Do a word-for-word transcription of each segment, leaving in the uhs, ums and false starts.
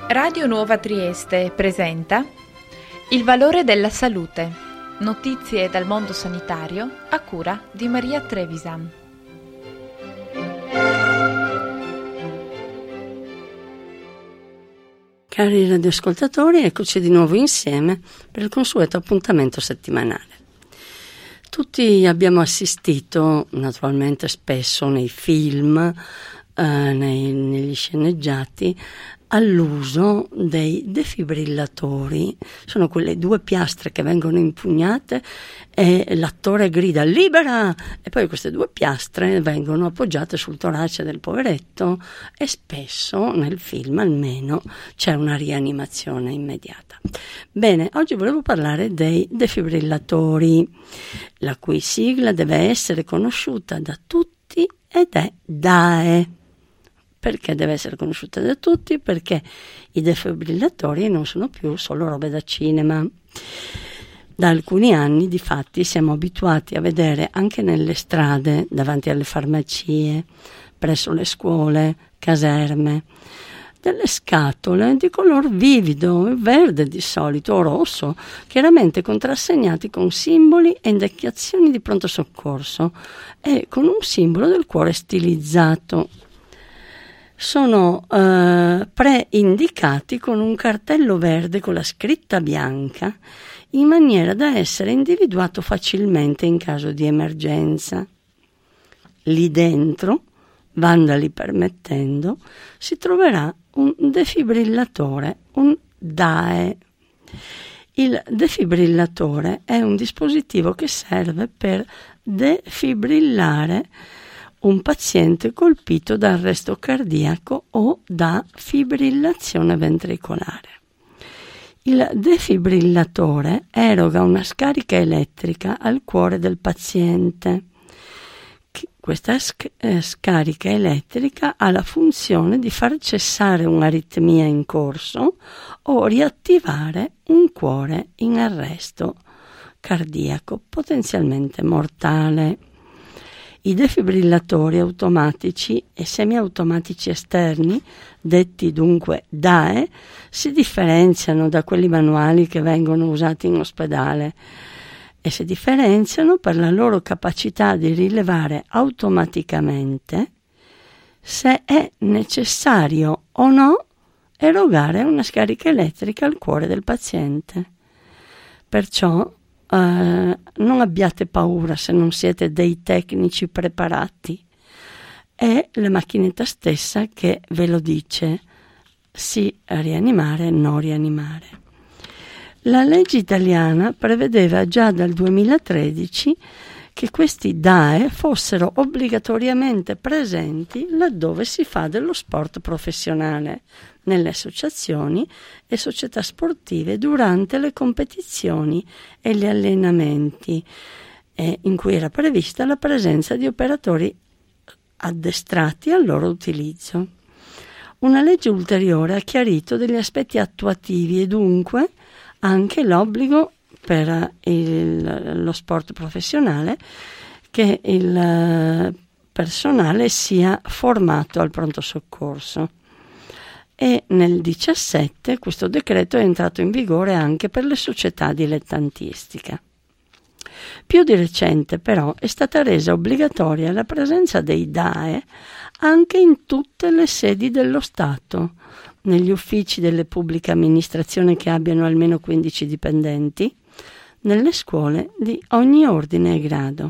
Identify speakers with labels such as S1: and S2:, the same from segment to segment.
S1: Radio Nuova Trieste presenta Il valore della salute. Notizie dal mondo sanitario a cura di Maria Trevisan.
S2: Cari radioascoltatori, eccoci di nuovo insieme per il consueto appuntamento settimanale. Tutti abbiamo assistito, naturalmente spesso nei film, eh, nei, negli sceneggiati, all'uso dei defibrillatori. Sono quelle due piastre che vengono impugnate e l'attore grida libera, e poi queste due piastre vengono appoggiate sul torace del poveretto e spesso nel film almeno c'è una rianimazione immediata. Bene, oggi volevo parlare dei defibrillatori, la cui sigla deve essere conosciuta da tutti ed è D A E. Perché deve essere conosciuta da tutti? Perché i defibrillatori non sono più solo robe da cinema. Da alcuni anni, difatti, siamo abituati a vedere anche nelle strade, davanti alle farmacie, presso le scuole, caserme, delle scatole di color vivido, verde di solito o rosso, chiaramente contrassegnati con simboli e indicazioni di pronto soccorso e con un simbolo del cuore stilizzato. Sono eh, preindicati con un cartello verde con la scritta bianca in maniera da essere individuato facilmente in caso di emergenza. Lì dentro, vandali permettendo, si troverà un defibrillatore, un D A E. Il defibrillatore è un dispositivo che serve per defibrillare un paziente colpito da arresto cardiaco o da fibrillazione ventricolare. Il defibrillatore eroga una scarica elettrica al cuore del paziente. Questa sc- eh, scarica elettrica ha la funzione di far cessare un'aritmia in corso o riattivare un cuore in arresto cardiaco potenzialmente mortale. I defibrillatori automatici e semiautomatici esterni, detti dunque D A E, si differenziano da quelli manuali che vengono usati in ospedale e si differenziano per la loro capacità di rilevare automaticamente se è necessario o no erogare una scarica elettrica al cuore del paziente. Perciò Uh, non abbiate paura se non siete dei tecnici preparati. È la macchinetta stessa che ve lo dice: sì rianimare, no rianimare. La legge italiana prevedeva già dal duemilatredici che questi D A E fossero obbligatoriamente presenti laddove si fa dello sport professionale, nelle associazioni e società sportive durante le competizioni e gli allenamenti, eh, in cui era prevista la presenza di operatori addestrati al loro utilizzo. Una legge ulteriore ha chiarito degli aspetti attuativi e dunque anche l'obbligo per il, lo sport professionale che il personale sia formato al pronto soccorso. E nel diciassette questo decreto è entrato in vigore anche per le società dilettantistiche. Più di recente però è stata resa obbligatoria la presenza dei D A E anche in tutte le sedi dello Stato, negli uffici delle pubbliche amministrazioni che abbiano almeno quindici dipendenti, nelle scuole di ogni ordine e grado,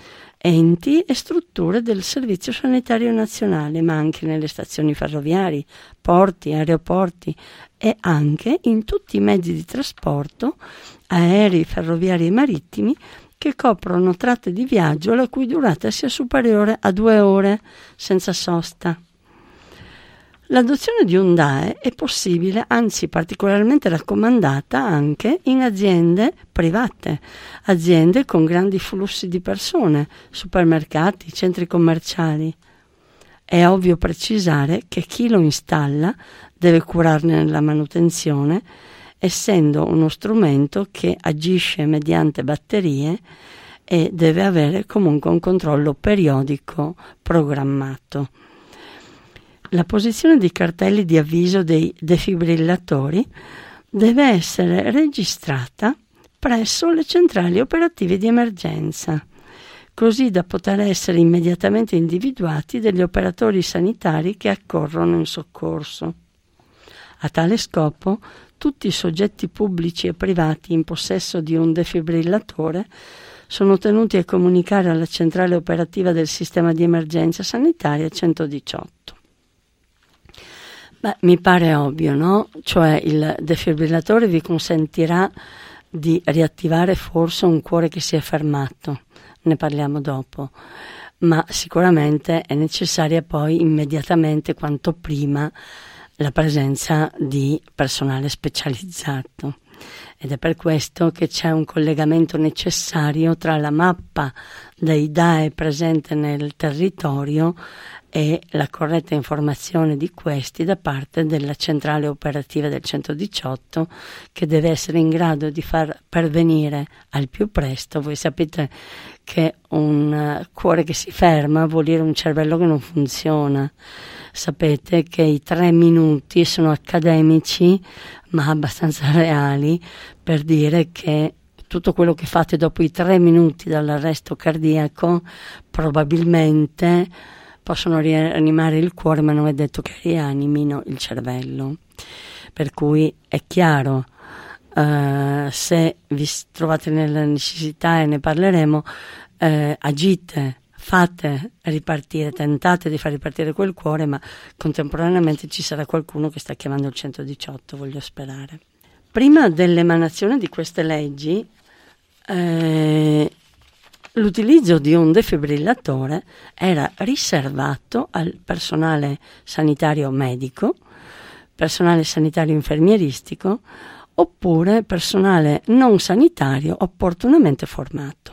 S2: enti e strutture del Servizio Sanitario Nazionale, ma anche nelle stazioni ferroviarie, porti, aeroporti e anche in tutti i mezzi di trasporto, aerei, ferroviari e marittimi che coprono tratte di viaggio la cui durata sia superiore a due ore senza sosta. L'adozione di un D A E è possibile, anzi particolarmente raccomandata, anche in aziende private, aziende con grandi flussi di persone, supermercati, centri commerciali. È ovvio precisare che chi lo installa deve curarne la manutenzione, essendo uno strumento che agisce mediante batterie e deve avere comunque un controllo periodico programmato. La posizione di cartelli di avviso dei defibrillatori deve essere registrata presso le centrali operative di emergenza, così da poter essere immediatamente individuati dagli operatori sanitari che accorrono in soccorso. A tale scopo, tutti i soggetti pubblici e privati in possesso di un defibrillatore sono tenuti a comunicare alla centrale operativa del sistema di emergenza sanitaria centodiciotto. Beh, mi pare ovvio, no? Cioè il defibrillatore vi consentirà di riattivare forse un cuore che si è fermato, ne parliamo dopo, ma sicuramente è necessaria poi immediatamente, quanto prima, la presenza di personale specializzato. Ed è per questo che c'è un collegamento necessario tra la mappa dei D A E presente nel territorio e la corretta informazione di questi da parte della centrale operativa del centodiciotto, che deve essere in grado di far pervenire al più presto. Voi sapete che un cuore che si ferma vuol dire un cervello che non funziona. Sapete che i tre minuti sono accademici ma abbastanza reali per dire che tutto quello che fate dopo i tre minuti dall'arresto cardiaco probabilmente possono rianimare il cuore, ma non è detto che rianimino il cervello. Per cui è chiaro, eh, se vi trovate nella necessità, e ne parleremo, eh, agite, fate ripartire, tentate di far ripartire quel cuore, ma contemporaneamente ci sarà qualcuno che sta chiamando il centodiciotto, voglio sperare. Prima dell'emanazione di queste leggi, eh, l'utilizzo di un defibrillatore era riservato al personale sanitario medico, personale sanitario infermieristico oppure personale non sanitario opportunamente formato.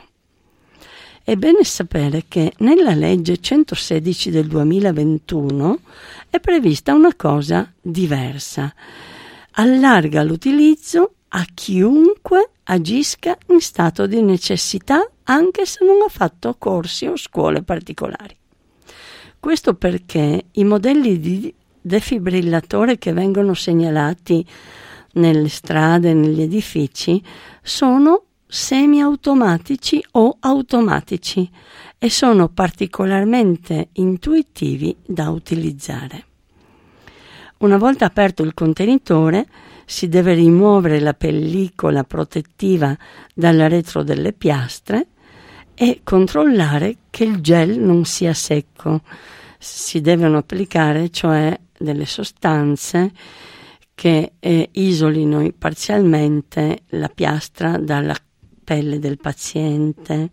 S2: È bene sapere che nella legge centosedici del duemilaventuno è prevista una cosa diversa. Allarga l'utilizzo a chiunque agisca in stato di necessità, anche se non ha fatto corsi o scuole particolari. Questo perché i modelli di defibrillatore che vengono segnalati nelle strade, negli edifici, sono semiautomatici o automatici e sono particolarmente intuitivi da utilizzare. Una volta aperto il contenitore, si deve rimuovere la pellicola protettiva dal retro delle piastre e controllare che il gel non sia secco. Si devono applicare, cioè, delle sostanze che eh, isolino parzialmente la piastra dalla pelle del paziente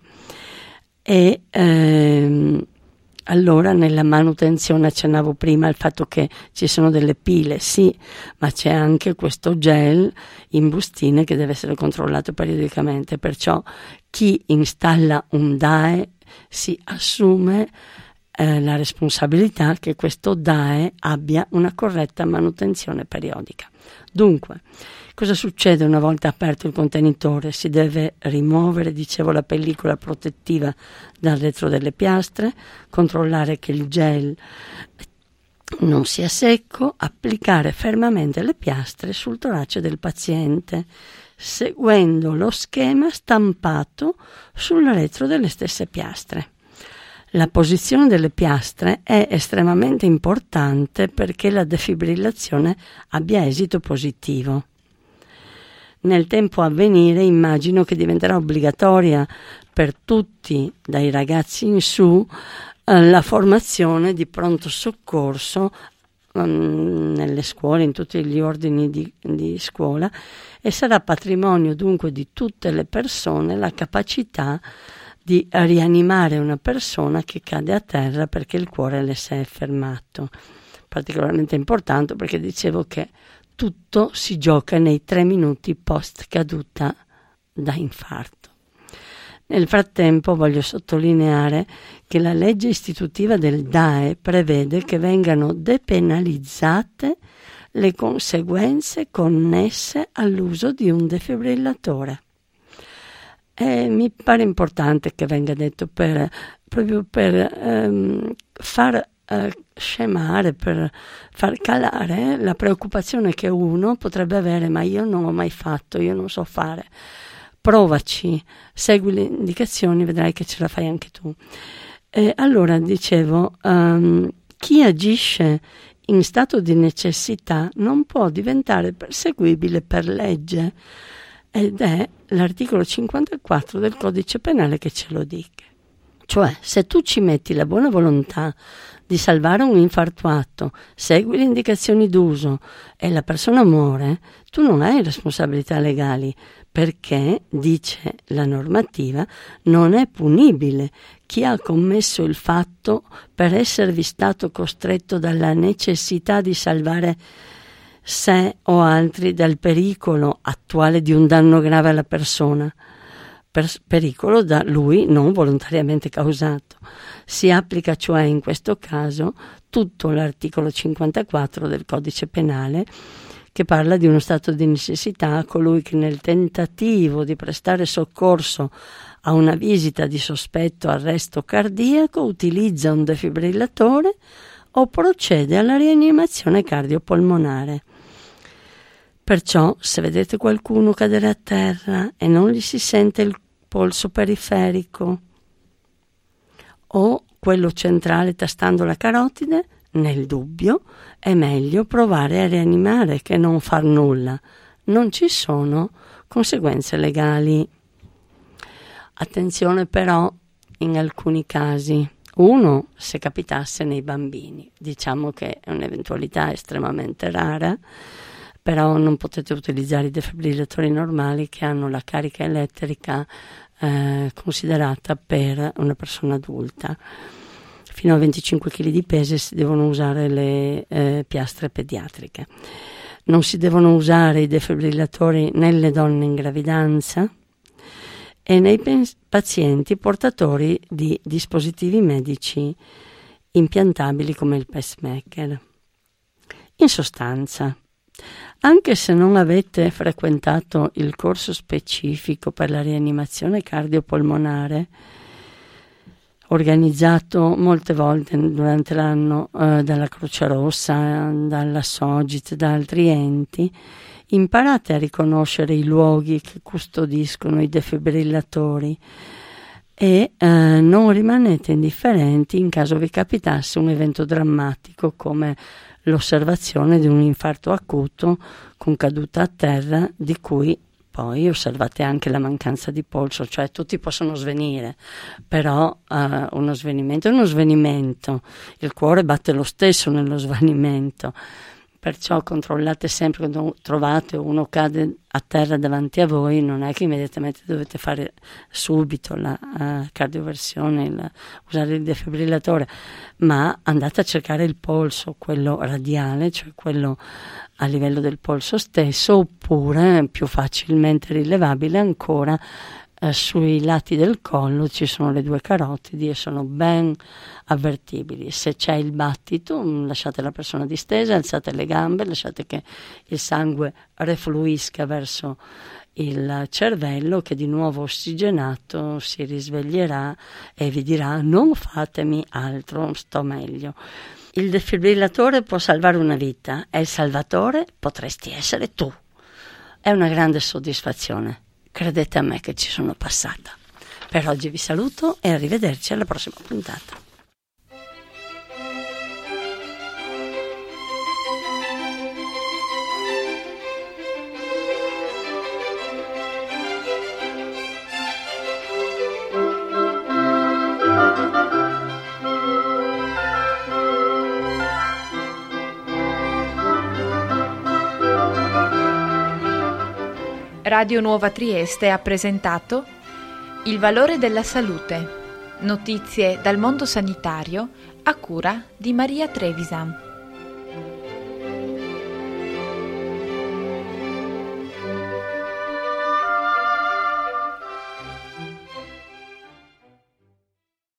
S2: e ehm, allora nella manutenzione accennavo prima al fatto che ci sono delle pile, sì, ma c'è anche questo gel in bustine che deve essere controllato periodicamente, perciò chi installa un D A E si assume eh, la responsabilità che questo D A E abbia una corretta manutenzione periodica. Dunque, cosa succede una volta aperto il contenitore? Si deve rimuovere, dicevo, la pellicola protettiva dal retro delle piastre, controllare che il gel non sia secco, applicare fermamente le piastre sul torace del paziente, seguendo lo schema stampato sul retro delle stesse piastre. La posizione delle piastre è estremamente importante perché la defibrillazione abbia esito positivo. Nel tempo a venire immagino che diventerà obbligatoria per tutti, dai ragazzi in su, la formazione di pronto soccorso um, nelle scuole, in tutti gli ordini di, di scuola, e sarà patrimonio dunque di tutte le persone la capacità di rianimare una persona che cade a terra perché il cuore le si è fermato. Particolarmente importante perché dicevo che tutto si gioca nei tre minuti post caduta da infarto. Nel frattempo voglio sottolineare che la legge istitutiva del D A E prevede che vengano depenalizzate le conseguenze connesse all'uso di un defibrillatore. E mi pare importante che venga detto per, proprio per ehm, far eh, scemare, per far calare la preoccupazione che uno potrebbe avere: ma io non ho mai fatto, io non so fare. Provaci, segui le indicazioni, vedrai che ce la fai anche tu. E allora dicevo, um, chi agisce in stato di necessità non può diventare perseguibile per legge, ed è l'articolo cinquantaquattro del Codice Penale che ce lo dice. Cioè, se tu ci metti la buona volontà di salvare un infartuato, segui le indicazioni d'uso e la persona muore, tu non hai responsabilità legali, perché, dice la normativa, non è punibile chi ha commesso il fatto per esservi stato costretto dalla necessità di salvare sé o altri dal pericolo attuale di un danno grave alla persona, per pericolo da lui non volontariamente causato. Si applica cioè in questo caso tutto l'articolo cinquantaquattro del Codice Penale, che parla di uno stato di necessità a colui che nel tentativo di prestare soccorso a una visita di sospetto arresto cardiaco utilizza un defibrillatore o procede alla rianimazione cardiopolmonare. Perciò, se vedete qualcuno cadere a terra e non gli si sente il polso periferico o quello centrale tastando la carotide, nel dubbio è meglio provare a rianimare che non far nulla. Non ci sono conseguenze legali. Attenzione però in alcuni casi. Uno, se capitasse nei bambini. Diciamo che è un'eventualità estremamente rara, però non potete utilizzare i defibrillatori normali che hanno la carica elettrica eh, considerata per una persona adulta. Fino a venticinque chili di peso si devono usare le eh, piastre pediatriche. Non si devono usare i defibrillatori nelle donne in gravidanza e nei pens- pazienti portatori di dispositivi medici impiantabili come il pacemaker. In sostanza, anche se non avete frequentato il corso specifico per la rianimazione cardiopolmonare, organizzato molte volte durante l'anno eh, dalla Croce Rossa, dalla Sogit, da altri enti, imparate a riconoscere i luoghi che custodiscono i defibrillatori e eh, non rimanete indifferenti in caso vi capitasse un evento drammatico come l'osservazione di un infarto acuto con caduta a terra, di cui poi osservate anche la mancanza di polso, cioè tutti possono svenire, però uh, uno svenimento è uno svenimento, il cuore batte lo stesso nello svenimento, perciò controllate sempre quando trovate uno cade a terra davanti a voi, non è che immediatamente dovete fare subito la uh, cardioversione, la, usare il defibrillatore, ma andate a cercare il polso, quello radiale, cioè quello a livello del polso stesso, oppure più facilmente rilevabile ancora eh, sui lati del collo ci sono le due carotidi e sono ben avvertibili. Se c'è il battito, lasciate la persona distesa, alzate le gambe, lasciate che il sangue refluisca verso il cervello, che di nuovo ossigenato si risveglierà e vi dirà: non fatemi altro, sto meglio. Il defibrillatore può salvare una vita e il salvatore potresti essere tu. È una grande soddisfazione. Credete a me che ci sono passata. Per oggi vi saluto e arrivederci alla prossima puntata.
S1: Radio Nuova Trieste ha presentato Il valore della salute. Notizie dal mondo sanitario a cura di Maria Trevisan.